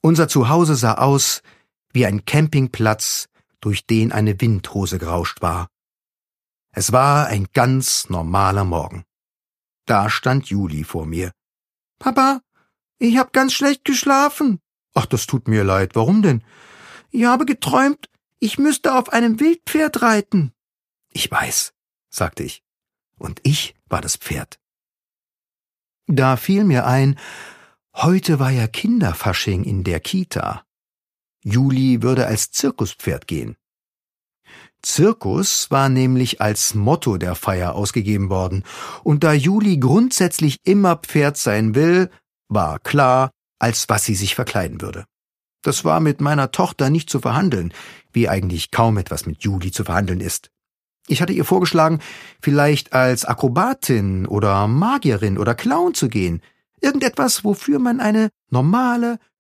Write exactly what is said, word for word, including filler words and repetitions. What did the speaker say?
Unser Zuhause sah aus wie ein Campingplatz, durch den eine Windhose gerauscht war. Es war ein ganz normaler Morgen. Da stand Juli vor mir. »Papa, ich hab ganz schlecht geschlafen.« »Ach, das tut mir leid. Warum denn?« »Ich habe geträumt, ich müsste auf einem Wildpferd reiten.« »Ich weiß«, sagte ich. Und ich war das Pferd. Da fiel mir ein, heute war ja Kinderfasching in der Kita. Juli würde als Zirkuspferd gehen. Zirkus war nämlich als Motto der Feier ausgegeben worden, und da Juli grundsätzlich immer Pferd sein will, war klar, als was sie sich verkleiden würde. Das war mit meiner Tochter nicht zu verhandeln, wie eigentlich kaum etwas mit Juli zu verhandeln ist. Ich hatte ihr vorgeschlagen, vielleicht als Akrobatin oder Magierin oder Clown zu gehen, irgendetwas, wofür man eine normale,